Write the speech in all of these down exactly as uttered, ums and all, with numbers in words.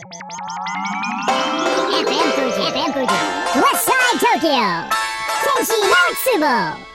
エフエム 富士 エフエム 富士 West Side Tokyo 天使のつぼ。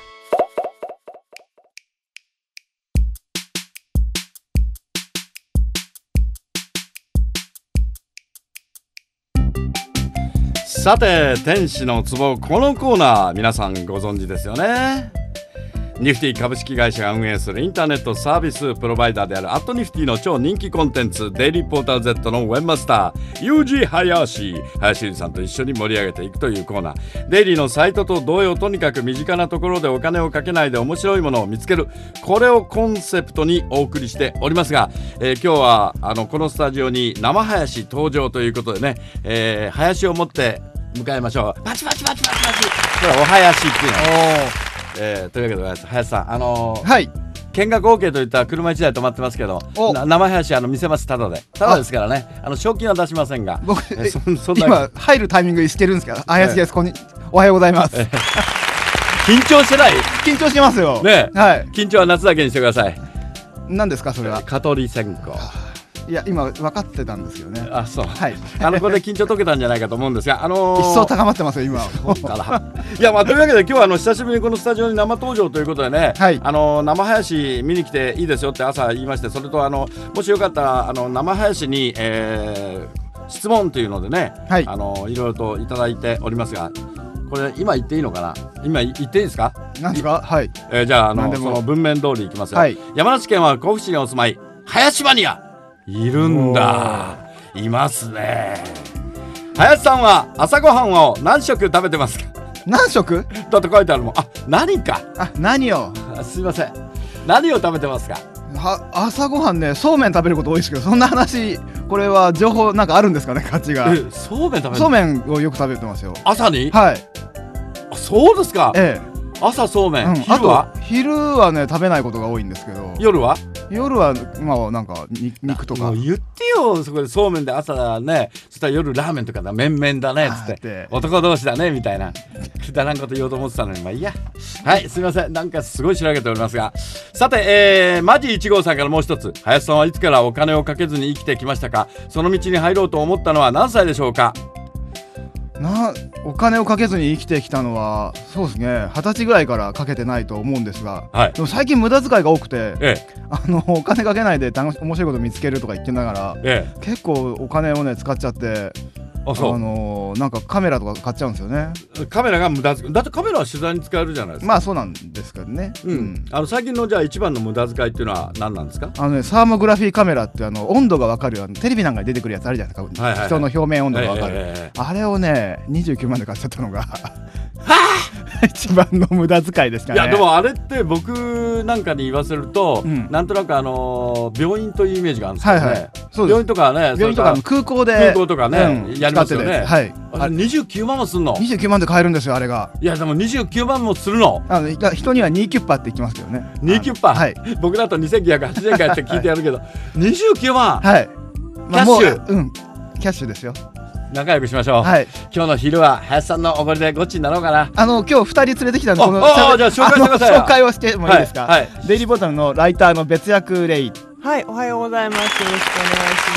さて天使の壺、このコーナー皆さんご存知ですよね。ニフティ株式会社が運営するインターネットサービスプロバイダーであるアットニフティの超人気コンテンツ、デイリーポータル Z のウェブマスターユージハヤシ林裕二さんと一緒に盛り上げていくというコーナー。デイリーのサイトと同様、とにかく身近なところでお金をかけないで面白いものを見つける、これをコンセプトにお送りしておりますが、えー、今日はあのこのスタジオに生林登場ということでね、えー、林を持って迎えましょう。パチパチパチパチパチ、これお囃子っていうの。えー、というわけでございます。林さん、あのー、はい、見学 OK といった車いちだい止まってますけど、生林あの見せます。ただでただですからね、あの賞金は出しませんが、僕えそそんな今入るタイミングにしてるんですけど、林です、こんにおはようございます。 緊張してない？ 緊張してますよね。 はい、 緊張は夏だけにしてください。 何ですかそれは？ 蚊取り線香。 いや今分かってたんですよね。 あ、そう。 はい。 あのこれで緊張解けたんじゃないかと思うんですが、あのー、 一層高まってますよ今。 いや、まあというわけで今日はあの久しぶりにこのスタジオに生登場ということでね、はい、あの生林見に来ていいですよって朝言いまして、それとあのもしよかったらあの生林に、えー、質問というのでね、はい、あのいろいろといただいておりますが、これ今言っていいのかな？今言っていいですか？ 何ですか？はい。 えー、じゃああのその文面通りいきますよ。はい、山梨県は甲府市にお住まい林マニアいるんだ。いますね。林さんは朝ごはんを何食食べてますか？ 何食だって書いてあるもん。あ、何か。 あ、何を。 すいません。何を食べてますか？ は朝ごはんね、そうめん食べること多いですけど、そんな話、これは情報なんかあるんですかね、価値が。 え、そうめん食べる？ そうめんをよく食べてますよ。 朝に？ はい。 あ、そうですか。ええ。朝そうめん、うん、昼は？ あと昼はね食べないことが多いんですけど。 夜は？ 夜はまあなんか肉とか。 もう言ってよ、そこでそうめんで朝ね、そしたら夜ラーメンとかだ、麺々だねっつって男同士だねみたいなくだらんこと言おうと思ってたのに、まあいいや。はい、すみません、なんかすごい調べておりますが、さて、えー、マジいち号さんからもう一つ。林さんはいつからお金をかけずに生きてきましたか？その道に入ろうと思ったのは何歳でしょうか？ なお金をかけずに生きてきたのはそうですね、はたちぐらいからかけてないと思うんですが、はい、でも最近無駄遣いが多くて、ええ、あのお金かけないで楽し面白いこと見つけるとか言ってながら、ええ、結構お金をね使っちゃって、ああのー、なんかカメラとか買っちゃうんですよね。 カメラが無駄遣いだって、カメラは取材に使えるじゃないですか。 まあそうなんですけどね、 うんうん、あの最近のじゃあ一番の無駄遣いっていうのは何なんですか？ あの、ね、サーモグラフィーカメラってあの温度が分かる、あのテレビなんかに出てくるやつあるじゃないですか、はいはいはい、人の表面温度が分かる、はいはいはい、あれをねにじゅうきゅうまんで買っちゃったのが一番の無駄遣いですかね。 いやでもあれって僕なんかに言わせると、うん、なんとなくあのー、病院というイメージがあるんですけどね、はいはい、そうです。病院とかね、 病院とか空港で空港とかね、うん、やりますよね。 はい、 あれにじゅうきゅうまんもすんの？ にじゅうきゅうまんで買えるんですよあれが。いやでもにじゅうきゅうまんもするの？ あの人にはにキュッパって言ってますけどね。 にキュッパ、はい、僕だとにせんきゅうひゃくはちじゅうえんかって聞いてやるけど、はい、にじゅうきゅうまん、はい、キャッシュ、 うん、キャッシュですよ。 仲良くしましょう、はい、今日の昼は林さんのおごりでごっちになろうかな。 あの今日ふたり連れてきたんで、このああじゃあ紹介してください。 紹介をしてもいいですか？はいはい、デイリーボトルのライターの別役レイ。 はい、おはようございます。よろしくお願いします。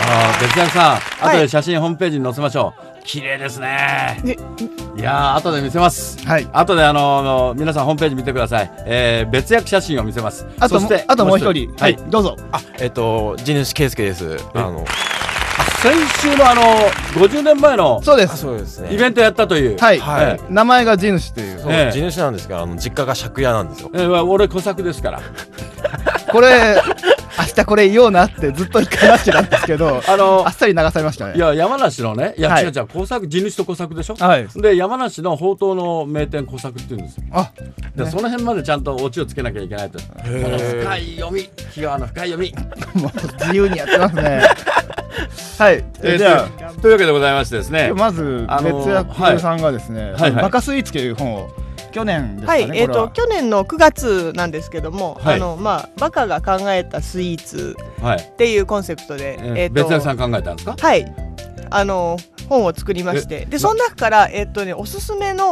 あ別役さん、後で写真ホームページに載せましょう。綺麗ですね。いやー後で見せます。はい。後であのー、皆さんホームページ見てください。えー、別役写真を見せます。 あとそしてあともう一人、はい、どうぞ。 あ、えっと地主圭介です。あの。 先週のあのごじゅうねんまえのそうですそうですね、 イベントやったという、 はい、はい、名前が地主っていう、 そう、ええ、地主なんですが、あの実家が借家なんですよ。 えー、俺小作ですからこれ明日これ言おうなってずっと言ってなしなんですけど、あのあっさり流されましたね。 いや山梨のね、いや、はい、違う違う、小作、地主と小作でしょ、はい、で山梨の宝刀の名店小作っていうんですよ。あ、で、ね、その辺までちゃんとオチをつけなきゃいけないと。この深い読み、キワの深い読みもう自由にやってますねはい、 えー、じゃあというわけでございましてですね、 まず別役さんがですね、はい、バカスイーツという本を去年ですかね、 はい、えーと去年のくがつなんですけども、はい、あのまあバカが考えたスイーツっていうコンセプトで、はい、 えー、別役さん考えたんですか？ はい、あの本を作りまして、でその中からえっ、ー、とねおすすめの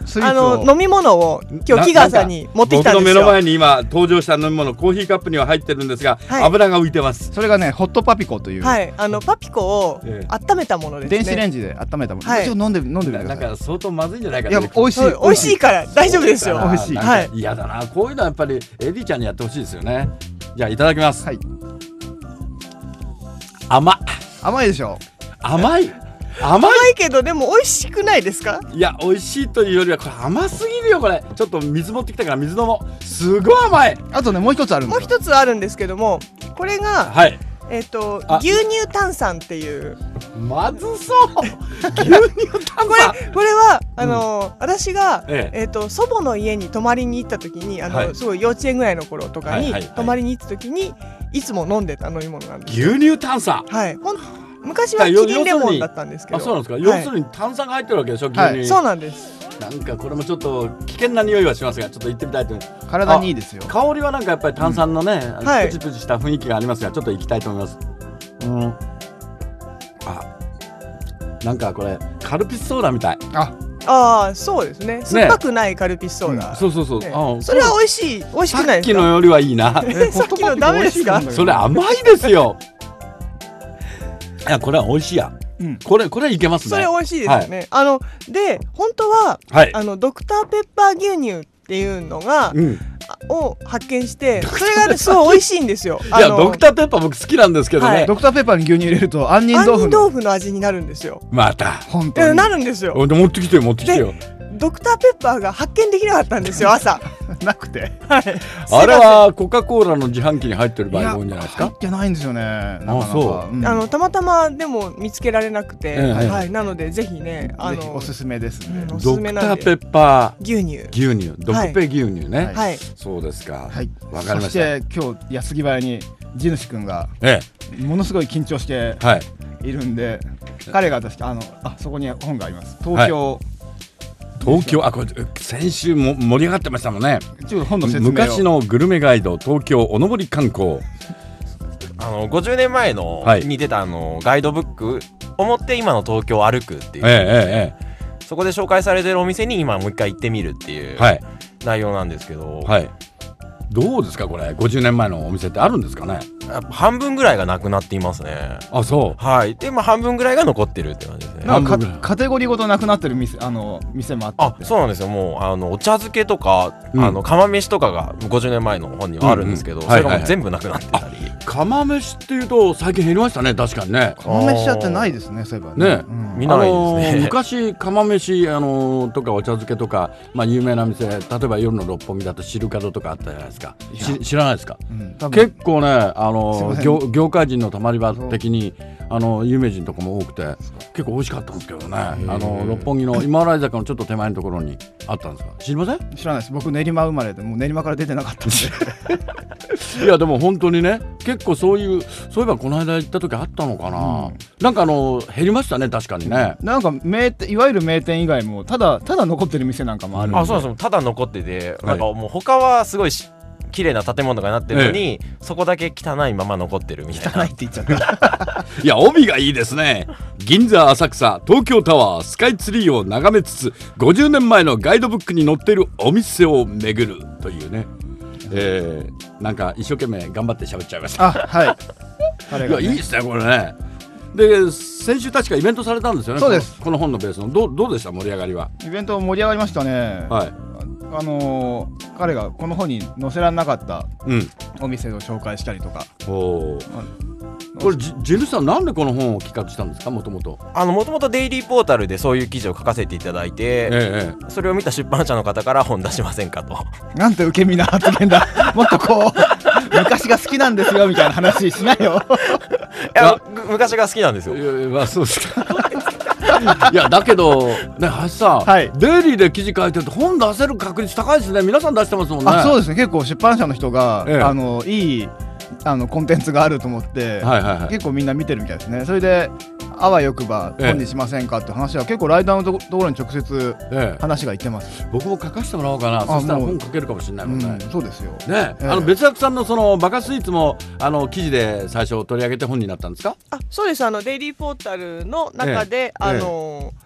あの飲み物を今日木川さんに持ってきたんですよ。 僕の目の前に今登場した飲み物コーヒーカップには入ってるんですが、はい、油が浮いてます。 それがねホットパピコという、 はい、あのパピコを温めたものですね。 電子レンジで温めたもの、はい、ちょっと飲んで飲んでみてください。 だから相当まずいんじゃないかな。いや美味しい美味しいから大丈夫ですよ。 美味しい。 はい。嫌だな、こういうのはやっぱりエディちゃんにやってほしいですよね。じゃあいただきます。 はい。 甘甘いでしょ。 甘い甘いけどでも美味しくないですか？ いや美味しいというよりはこれ甘すぎるよ。これちょっと水持ってきたから水飲もう。すごい甘い。 あとねもう一つあるんですよ。もう一つあるんですけども、これが、はい、えっと牛乳炭酸っていうまずそう牛乳炭酸これこれはあのーうん、私が、えええー、と祖母の家に泊まりに行った時にあの、はい、すごい幼稚園ぐらいの頃とかに、はいはいはい、泊まりに行った時にいつも飲んでた飲み物なんです。 牛乳炭酸、 はい、ほん昔はキリンレモンだったんですけど。 あ、そうなんですか。はい、要するに炭酸が入ってるわけでしょ、牛乳、はい、 そうなんです。 なんかこれもちょっと危険な匂いはしますが、ちょっと行ってみたいと思います。 体にいいですよ。 香りはなんかやっぱり炭酸のね、うん、プチプチした雰囲気がありますが、ちょっと行きたいと思います。うん、あ、なんかこれカルピスソーダみたい。 ああー、そうですね。酸っぱくないカルピスソーダ、 ね、うん、そうそうそう、ね、 あそれは美味しい。美味しくないですか？ さっきのよりはいいな。 さっきのダメですか？ それ甘いですよ。いやこれは美味しいや、うん、これこれいけますね。 それ美味しいですよね、はい、あので本当は、はい、あのドクターペッパー牛乳っていうのが、うん、を発見してそれが、ね、すごい美味しいんですよ。 いやドクターペッパー僕好きなんですけどね、はい、 ドクターペッパーに牛乳入れると杏仁豆腐の杏仁豆腐の味になるんですよ。 また本当になるんですよ。 持ってきてよ持ってきてよ。 ドクターペッパーが発見できなかったんですよ朝なくて、 はい、 あれはコカ・コーラの自販機に入ってる場合が多いんじゃないですか？ 入ってないんですよね。なかなかあそう、 うん、あのたまたまでも見つけられなくて、えーはい、なのでぜひねあのおすすめですね、 うん、おすすめなんでドクターペッパー牛乳牛乳ドクペ牛乳ね、 はい、 そうですか、 はい、 わかりました。 そして今日安木早に地主くんが、ええ、ものすごい緊張しているんで、はい、彼が私あのあそこに本があります。東京、はい東京、あ、これ先週も盛り上がってましたもんね。 ちょっと本の説明を。 昔のグルメガイド東京おのぼり観光。 あのごじゅうねんまえの、はい、に出たあのガイドブックを持って今の東京を歩くっていう、ええええ、そこで紹介されてるお店に今もう一回行ってみるっていう、はい、内容なんですけど、 はい、どうですかこれごじゅうねんまえのお店ってあるんですかね？ 半分ぐらいがなくなっていますね。 あ、そう。 はい。で、まあ半分ぐらいが残ってるって感じですね。 なんかカテゴリーごとなくなってる店、あの店もあって。 あ、そうなんですよ。もうあのお茶漬けとか、うん、あの釜飯とかがごじゅうねんまえの本にはあるんですけど、うんうん、それがもう全部なくなってたり。はいはいはい、 釜飯っていうと最近減りましたね。確かにね。 釜飯やってないですね。そういえばね。ね、 うん、見ないですね。 あのー、昔釜飯あのー、とかお茶漬けとか、まあ有名な店、例えば夜の六本木だと汁角とかあったじゃないですか。知らないですか？うん、結構ね、あのー、業業界人のたまり場的にあの有名人とかも多くて結構美味しかったんですけどね。あの六本木の今洗坂のちょっと手前のところにあったんですか？知りません？ 知らないです。僕練馬生まれでもう練馬から出てなかったんでいやでも本当にね結構そういうそういえばこの間行った時あったのかな、うん、なんかあの減りましたね確かにね。 なんか名店いわゆる名店以外もただただ残ってる店なんかもあるんで。 あ、そうそう、ただ残ってて、なんかもう他はすごいし綺麗な建物がなってるのに、ええ、そこだけ汚いまま残ってるみたいな。 汚いって言っちゃったいや帯がいいですね。銀座、浅草、東京タワー、スカイツリーを眺めつつごじゅうねんまえのガイドブックに載っているお店を巡るというね、えー、なんか一生懸命頑張って喋っちゃいました。 あ、はい彼が、ね、いやいいですねこれね。で先週確かイベントされたんですよね。 そうです。 この本のベースのどう、どうでした盛り上がりは？ イベント盛り上がりましたね。 はい。 あのー、彼がこの本に載せられなかったお店を紹介したりとか、 うん、おこれ地主さんなんでこの本を企画したんですか？もともとあのもともとデイリーポータルでそういう記事を書かせていただいて、ええ、それを見た出版社の方から本出しませんかと。 なんて受け身な発言だもっとこう昔が好きなんですよみたいな話しないよいや昔が好きなんですよ。 いや、まあ、そうですかいやだけどね、橋さん、はい、デイリーで記事書いてると本出せる確率高いですね。皆さん出してますもんね。 あ、そうですね。結構出版社の人が、ええ、あのいいあのコンテンツがあると思って、はいはいはい、結構みんな見てるみたいですね。それであわよくば本にしませんかって話は、ええ、結構ライターのところに直接話がいってます、 ええ、僕も書かせてもらおうかな。そしたら本書けるかもしれないもんね、 うん、そうですよね、ええ、あの別役さんのそのバカスイーツもあの記事で最初取り上げて本になったんですか？ あ、そうです。あのデイリーポータルの中で、ええ、あの、ええ、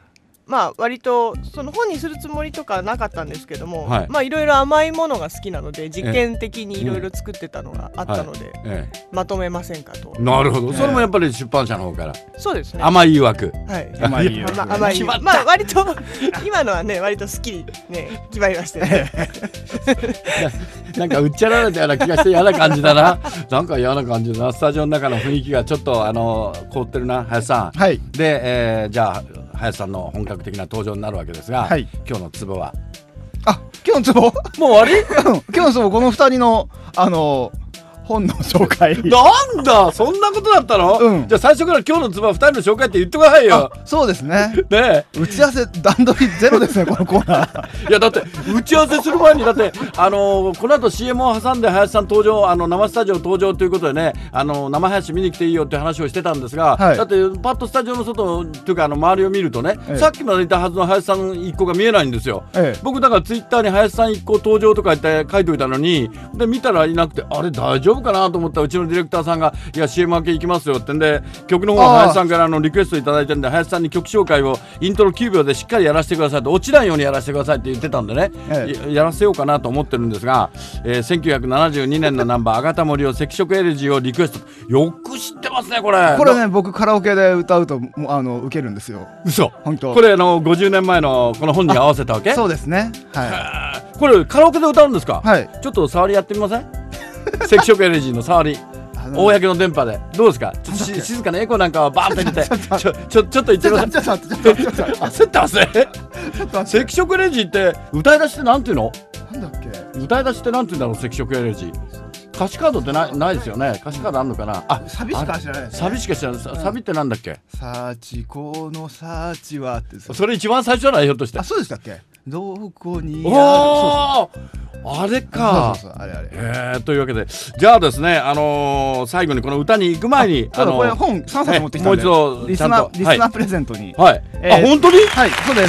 まあ割とその本にするつもりとかなかったんですけども、はい、まあいろいろ甘いものが好きなので実験的にいろいろ作ってたのがあったので、ええ、まとめませんかと。 なるほど、それもやっぱり出版社の方から。 そうですね。 甘い誘惑。 はい。甘い誘惑。甘い誘惑。まあ割と今のはね割とすっきりね決まりましたね。 なんかうっちゃられたような気がして嫌な感じだな。なんか嫌な感じだな。スタジオの中の雰囲気がちょっとあの凍ってるな、林さん。 はい。 で、えー、じゃあ林さんの本格的な登場になるわけですが、はい、今日のツボは。 あ、今日のツボもう終わり？今日のツボこのふたりのあの本の紹介。 なんだ、そんなことだったの？うん、じゃあ最初から今日のツボはふたりの紹介って言ってくださいよ。 そうですね。 ね、 打ち合わせ段取りゼロですねこのコーナー。いやだって打ち合わせする前にだってあのー、この後 シーエム を挟んで林さん登場、あの生スタジオ登場ということでね、あのー、生林見に来ていいよって話をしてたんですが、はい、だってパッとスタジオの外というかあの周りを見るとね、ええ、さっきまでいたはずの林さん一行が見えないんですよ。ええ、僕だからツイッターに林さん一行登場とか言って書いておいたのに、で見たらいなくて、あれ大丈夫かなと思ったらうちのディレクターさんがいや シーエム 明け行きますよってんで、曲の方は林さんからのリクエストいただいてるんで、林さんに曲紹介をイントロきゅうびょうでしっかりやらせてくださいと、落ちないようにやらせてくださいって言ってたんでね、ええ、やらせようかなと思ってるんですが、えー、せんきゅうひゃくななじゅうにねんのナンバー赤田森生赤色エレジーをリクエスト。よく知ってますねこれ。 これね僕カラオケで歌うとあの受けるんですよ。 嘘。 本当。 これあのごじゅうねんまえのこの本に合わせたわけ？ そうですね。はい。これカラオケで歌うんですか？ はい。 ちょっと触りやってみません？赤色エレジーの触り。公の電波でどうですか？ちょっとし静かなエコなんかはバーンと入れてちょちょちょっと言ってください。ちょっと待ってちょっと待って焦ってますね。赤色エレジーって歌い出しってなんていうの？ なんだっけ？ 歌い出しってなんていうんだろう赤色エレジー。歌詞カードってないないですよね。歌詞カードあるのかな？ あ、サビしか知らないですね。 サビしか知らない。サビってなんだっけ？ サチこのサチはって。 それ一番最初じゃないひょっとして。 あ、そうでしたっけ？どこにある？あれか。 そうそうそうあれあれ。 えー、というわけでじゃあですね、あのー、最後にこの歌に行く前にあ、あのー、これ本さんさつ持ってきたんで、 もう一度リスナーリスナープレゼントに。 はい。えー、あ本当に？ はい、そうです。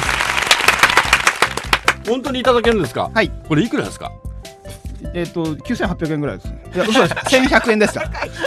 本当にいただけるんですか？ はい。 これいくらですか？ えっときゅうせんはっぴゃくえんぐらいですね。いや嘘です。せんひゃくえんですか？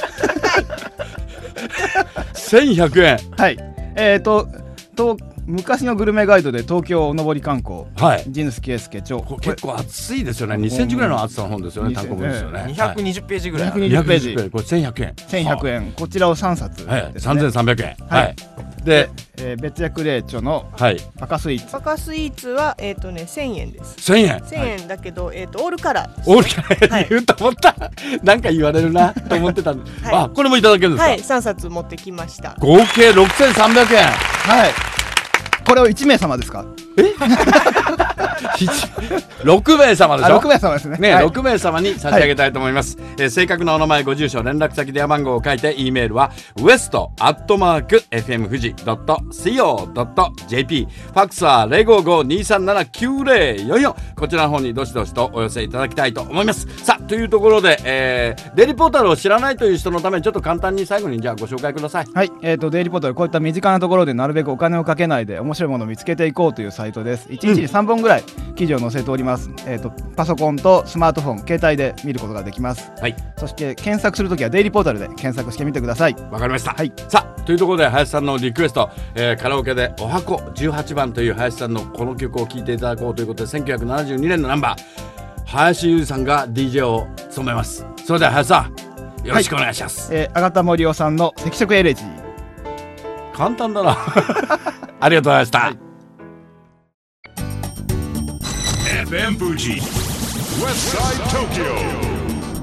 せんひゃくえん。 はい。えっとと。昔のグルメガイドで東京おのぼり観光、はい、地主圭介著。 結構厚いですよね。にセンチぐらいの厚さの本ですよね。単行本ですよね。 にひゃくにじゅっページぐらい。 にひゃくにじゅっページ。 これせんひゃくえん。 せんひゃくえん。こちらをさんさつですね。 さんぜんさんびゃくえん。はい。 で、えー、別役令著のパカスイーツ。 パカスイーツはえっとねせんえんです。 せんえん。 せんえんだけどえっとオールカラー。 オールカラー言うと思った。なんか言われるなと思ってたんで。あ、これもいただけるんですか？ はい、さんさつ持ってきました。 合計ろくせんさんびゃくえん。 はい。これをいちめいさまですか？ えろくめいさまでしょ。 ろくめいさまですね。 ね、はい、ろくめいさまに差し上げたいと思います。はい、えー、正確なお名前、ご住所、連絡先、電話番号を書いて、E メールは ウエスト アットマーク エフエム 富士 ドット シーオー ドット ジェーピー、 ファックスは ゼロごーごー にーさんなな きゅうゼロよんよん、こちらの方にどしどしとお寄せいただきたいと思います。さあ、というところで、えー、デイリーポータルを知らないという人のためにちょっと簡単に最後にじゃあご紹介ください。 はい、えーと、デイリーポータル、こういった身近なところでなるべくお金をかけないで面白いものを見つけていこうというサイトです。いちにちにさんぼんぐらい記事を載せております。えーと、パソコンとスマートフォン、携帯で見ることができます。はい。そして検索するときはデイリーポータルで検索してみてください。 わかりました。 はい。 さあ、というところで林さんのリクエスト、えー、カラオケでおはこじゅうはちばんという林さんのこの曲を聴いていただこうということで、せんきゅうひゃくななじゅうにねんのナンバー、林裕二さんが ディージェー を務めます。それでは林さん、よろしくお願いします。 はい、えー、赤田森生さんの赤色エレジー。 簡単だな。ありがとうございました。はい、エフエム Fuji West Side Tokyo。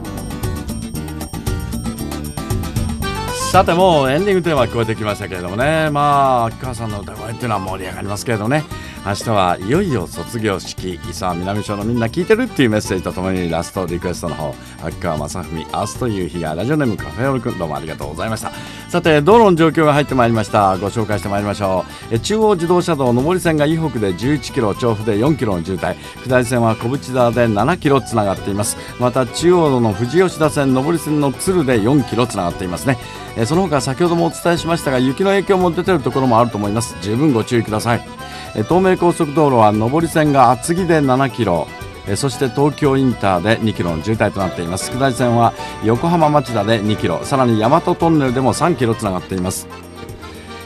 さてもうエンディングテーマ聞こえてきましたけれどもね、まあ秋川さんの歌声っていうのは盛り上がりますけれどね、明日はいよいよ卒業式、伊沢南署のみんな聞いてるっていうメッセージとともにラストリクエストの方、秋川正文、明日という日が、ラジオネームカフェオルくん、どうもありがとうございました。さて道路の状況が入ってまいりました。ご紹介してまいりましょう。え中央自動車道上り線が以北でじゅういちキロ、調布でよんキロの渋滞、下り線は小淵沢でななキロつながっています。また中央道の富士吉田線上り線の鶴でよんキロつながっていますね。えその他先ほどもお伝えしましたが、雪の影響も出ているところもあると思います。十分ご注意ください。え東名高速道路は上り線が厚木でななキロ、えそして東京インターでにキロの渋滞となっています。下り線は横浜町田でにキロ、さらに大和トンネルでもさんキロつながっています。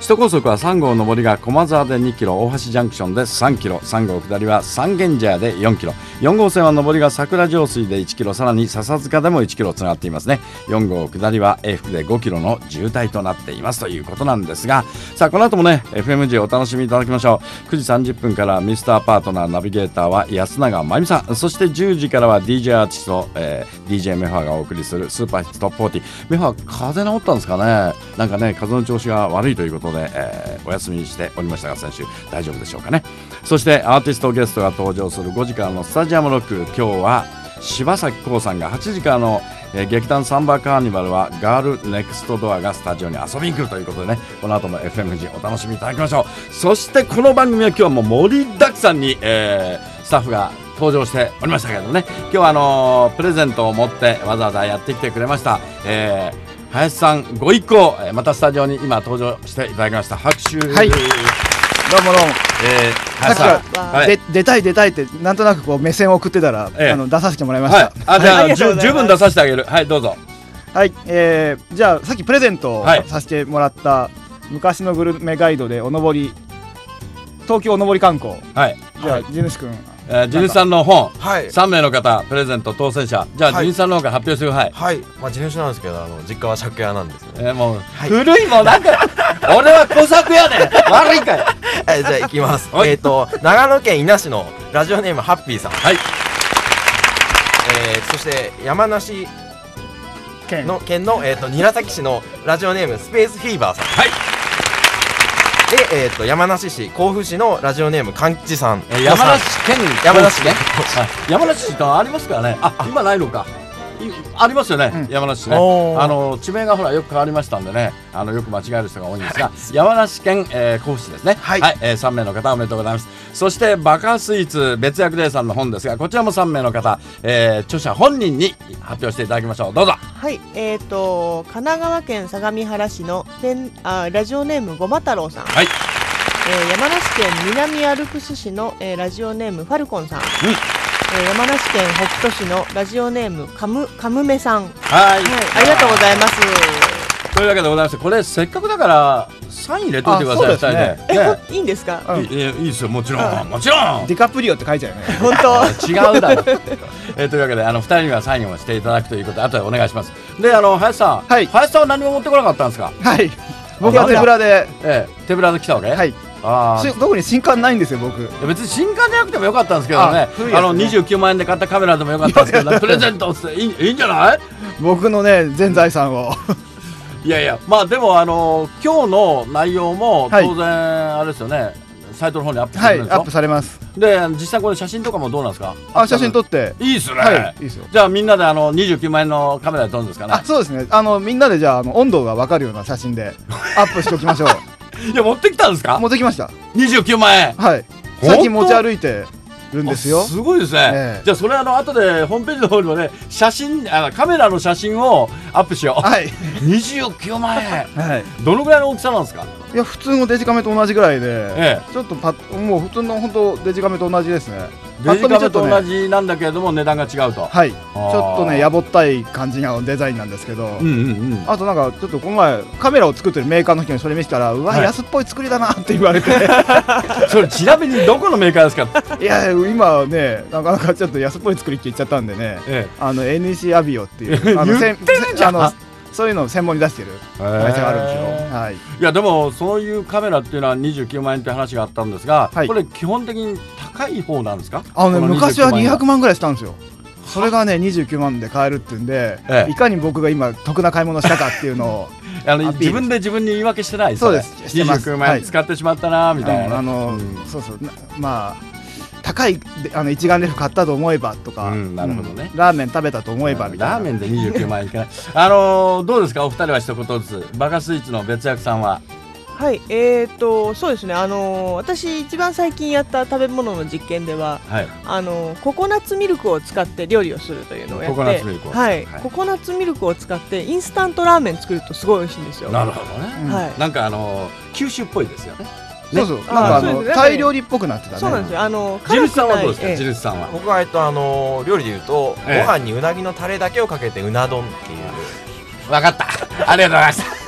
首都高速はさん号上りが駒沢でにキロ、大橋ジャンクションでさんキロ、さん号下りは三軒茶屋でよんキロ、よん号線は上りが桜上水でいちキロ、さらに笹塚でもいちキロつながっていますね。よん号下りは永福でごキロの渋滞となっていますということなんですが、さあこの後もね エフエムジー お楽しみいただきましょう。くじさんじゅっぷんからミスターパートナーナビゲーターは安永真由美さん、そしてじゅうじからは ディージェー アーティスト、えー、ディージェー メファーがお送りするスーパーヒットトップフォーティー。メファー風邪治ったんですかね。なんかね風の調子が悪いということで、えー、お休みしておりましたが先週大丈夫でしょうかね。そしてアーティストゲストが登場するごじからのスタジアムロック、今日は柴咲コウさんが、はちじからの、えー、劇団サンバカーニバルはガールネクストドアがスタジオに遊びに来るということでね、この後も エフエムジー お楽しみいただきましょう。そしてこの番組は今日はもう盛りだくさんに、えー、スタッフが登場しておりましたけどね、今日はあのー、プレゼントを持ってわざわざやってきてくれました、えー、林さんご一行、えー、またスタジオに今登場していただきました。拍手。 はい、どうもどうも、えー、林さん、はい、で出たい出たいってなんとなくこう目線を送ってたら、えー、あの出させてもらいました、はい、 あじゃあ、はい、十分出させてあげる。はいどうぞ。 はい、えー、じゃあさっきプレゼントをさせてもらった、はい、昔のグルメガイドでおのぼり東京おのぼり観光、はい、じゃあ地主くん、 えー、地主さんの本、はい、さんめいの方プレゼント当選者、じゃあ、はい、地主さんの方から発表してください。 はい、まあ、地主なんですけどあの実家は借家なんですね、 えー、もう、はい、古いもんなんか俺は小作やねん悪いかいえじゃあ行きます。えっと長野県伊那市のラジオネームハッピーさん、はい、えー、そして山梨県の県の、えー、と韮崎市のラジオネームスペースフィーバーさん、はい、で、えー、と山梨市甲府市のラジオネームかんちさん、 えー、山梨県山梨ね山梨市ってありますからね。あ今ないのかありますよね、うん、山梨市ね。あの地名がほらよく変わりましたんでね、あのよく間違える人が多いんですが、はい、山梨県、えー、甲府市ですね。はい、はい、えー、さんめいの方おめでとうございます。そしてバカスイーツ別役デーさんの本ですが、こちらもさんめいの方、えー、著者本人に発表していただきましょう。どうぞ。 はい、えーと神奈川県相模原市のあラジオネームごま太郎さん、はい、えー、山梨県南アルプス市の、えー、ラジオネームファルコンさん、うん、えー、山梨県北杜市のラジオネームかむかむめさん、はい、はい、ありがとうございます。 というわけでございまして、これせっかくだからサイン入れといてください。そうですね。 え、ね、いいんですか？ うん、い, い, いいですよ、もちろん、もちろん。 ディカプリオって書いちゃうよね。 本当。 違うだろう。えー、というわけであのふたりにはサインをしていただくということで後でお願いします。で、あの林さん、はい、林さんは何も持ってこなかったんですか？ はい。僕は手ぶらで、 ええ、手ぶらで来たわけ？はい。 あ特に新刊ないんですよ僕。 別に新刊じゃなくてもよかったんですけどね。あ, あのにじゅうきゅうまんえんで買ったカメラでもよかったんですけど、ね、プレゼントってい い, いいんじゃない？ 僕のね全財産を。 いやいや、まあでもあの今日の内容も当然あれですよね、はい、サイトの方にアップされるんでしょ？はい、 アップされます。 で実際これ写真とかもどうなんですか？ あ、写真撮っていいですね。 はい、いいですよ。 じゃあみんなであのにじゅうきゅうまんえんのカメラで撮るんですかね？ あ、そうですね。あのみんなでじゃあ、あの温度が分かるような写真でアップしておきましょう。 いや持ってきたんですか？ 持ってきました。 にじゅうきゅうまんえん。 はい。最近持ち歩いてるんですよ。 すごいですね。えー、じゃあそれあの後でホームページの方にもね写真あカメラの写真をアップしよう。はい。にじゅうきゅうまんえん。はい。どのぐらいの大きさなんですか？ いや普通のデジカメと同じぐらいで、ええ、ちょっとパッもう普通の本当デジカメと同じですね。 デジカメと同じなんだけれども値段が違うと。 はい。ちょっとねやぼったい感じのデザインなんですけど、うんうんうん、あとなんかちょっとこの前カメラを作ってるメーカーの人にそれ見せたら、うわ、はい、安っぽい作りだなって言われて。 それちなみにどこのメーカーですか？ いや今ねなかなかちょっと安っぽい作りって言っちゃったんでね、ええ、あの エヌイーシー アビオっていうあの言ってるじゃん。あのそういうのを専門に出してる会社があるんですよ。はい。いやでもそういうカメラっていうのはにじゅうきゅうまんえんって話があったんですが、はい、これ基本的に高い方なんですか？ あの、ね、昔はにひゃくまんぐらいしたんですよ。それがねにじゅうきゅうまんで買えるっていうんで、ええ、いかに僕が今得な買い物したかっていうのをあの自分で自分に言い訳してない？ そうです。 にじゅうきゅうまんえん使ってしまったなみたいな、 はい、あの、うん、そうそうまあ高いあの一眼レフ買ったと思えばとか、うん、なるほどね、うん、ラーメン食べたと思えばみたいな。 ラーメンでにじゅうきゅうまんえんいかない。あのー、どうですかお二人は一言ずつ。バカスイーツの別役さんは。 はい、えーとそうですね、あのー、私一番最近やった食べ物の実験では、はい、あのー、ココナッツミルクを使って料理をするというのをやって、ココナッツミルクを、はいはい、ココナッツミルクを使ってインスタントラーメン作るとすごい美味しいんですよ。 なるほどね、うん、はい、なんかあのー、九州っぽいですよね。 そうそう、なんかあのタイ料理っぽくなってたね。 そうなんですよ。あのジルスさんはどうですか？ジルスさんは。 僕はえっとあの料理で言うと、ご飯にうなぎのタレだけをかけてうな丼っていう。 わかった。ありがとうございました。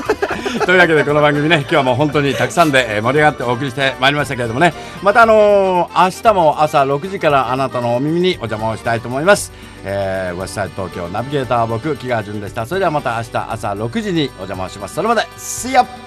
というわけでこの番組ね、今日はもう本当にたくさんで盛り上がってお送りしてまいりましたけれどもね、またあのー、明日も朝ろくじからあなたのお耳にお邪魔をしたいと思います。えー、ウェスサイド東京ナビゲーター僕木川淳でした。それではまた明日朝ろくじにお邪魔をします。それまで See ya!